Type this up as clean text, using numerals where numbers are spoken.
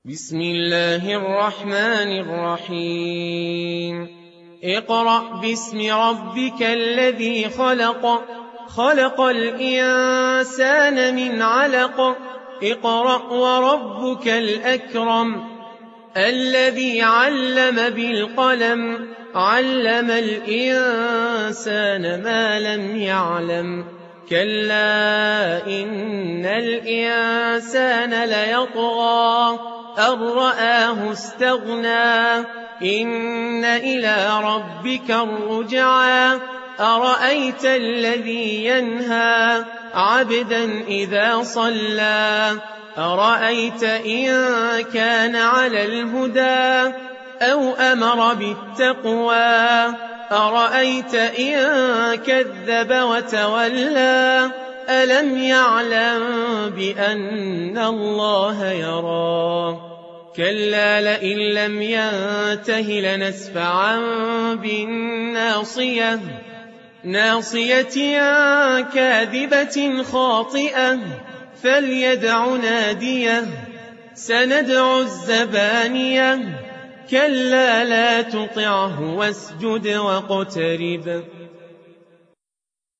بسم الله الرحمن الرحيم اقرأ باسم ربك الذي خلق خلق الإنسان من علق اقرأ وربك الأكرم الذي علم بالقلم علم الإنسان ما لم يعلم كلا إن الإنسان ليطغى أن رآه استغنى إن إلى ربك الرجعى أرأيت الذي ينهى عبدا إذا صلى أرأيت إن كان على الهدى أو أمر بالتقوى أرأيت إن كذب وتولى ألم يعلم بأن الله يرى كلا لئن لم ينته لنسفعا بالناصية ناصية كاذبة خاطئة فليدع ناديه سندع الزبانية كلا لا تطعه واسجد واقترب